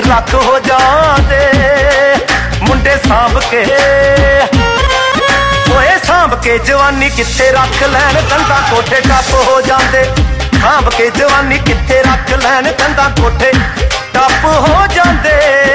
रख हो जाते मुंडे सांभ के ओए सांभ के जवानी किथे रख लैन कंधा कोठे टप हो जाते सांभ के जवानी किथे रख लैन कंधा कोठे टप हो जाते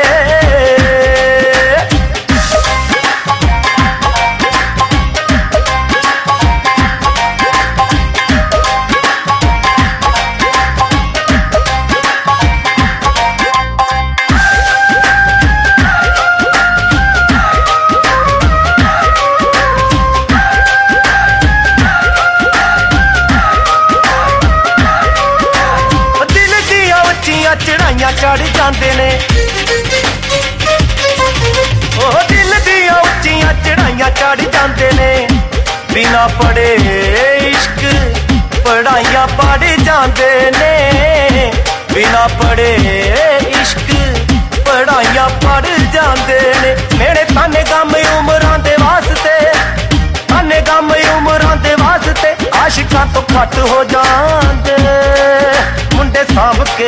चढ़ाइया चढ़ जाते ने ओह दिल दिया उच्चियां चढ़ाइया चढ़ जाते ने बिना पढ़े इश्क पढ़ाइया पढ़ जाते ने बिना पढ़े इश्क पढ़ाइया पढ़ जाते ने मेरे ताने गम उमरां दे वास्ते ताने गम उमरां दे वास्ते आशिकां तो घट हो जाते मुंडे सांभ के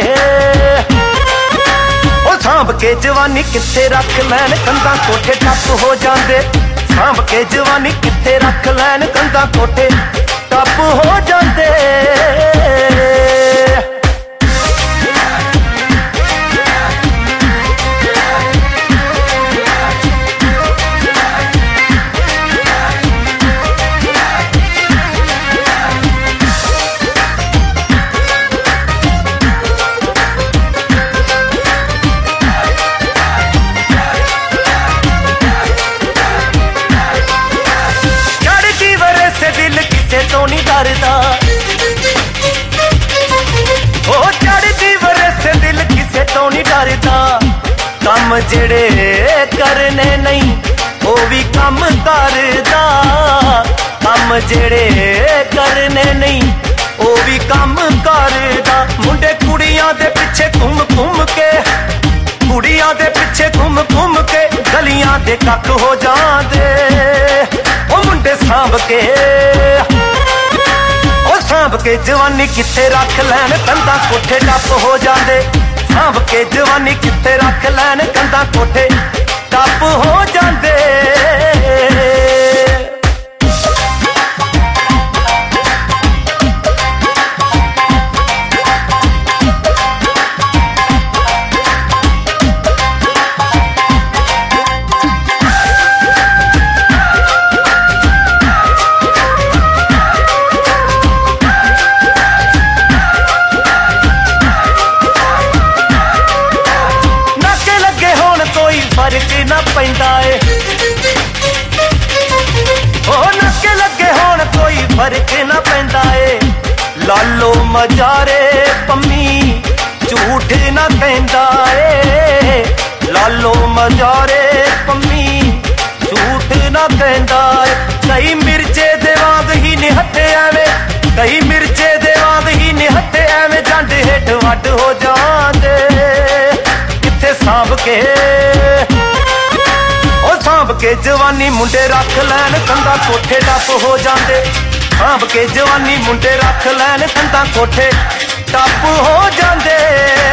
सांभ के जवानी किथे रख लैन कंधा कोठे टप हो जाते सांभ के जवानी किथे रख लैन कंधा कोठे टप हो जाते तो नहीं डरदा ओ चढ़दी वरसे दिल किसे तो नहीं डरदा कम जेड़े करने नहीं ओ भी कम करदा कम जेड़े करने नहीं ओ भी कम करदा मुंडे कुड़ियां दे पिछे घूम घूम के कुड़ियां दे पिछे घूम घूम के गलियां दे कक हो जांदे ओ मुंडे सांभ के सांभ के जवानी किथे रख लैन कंधा कोठे टप हो जाते सांभ के जवानी किथे रख लैन कंधा कोठे टप हो जाते फर्क ना पैंदा ए ओ नक्के लगे होण कोई फर्क ना पैंदा ए लालो मजारे पम्मी झूठ ना कहंदा ए लालो मजारे पम्मी झूठ ना कहंदा ए कई मिर्चे दे वांग ही निहत्ते एवें कई मिर्चे दे वांग ही निहत्ते एवें जंड हेठ वड हो जांदे किथे सांभ के सांभ के जवानी मुंडे रख लैन कंधा कोठे टप हो जाते सांभ के जवानी मुंडे रख लैन कंधा कोठे टप हो जाते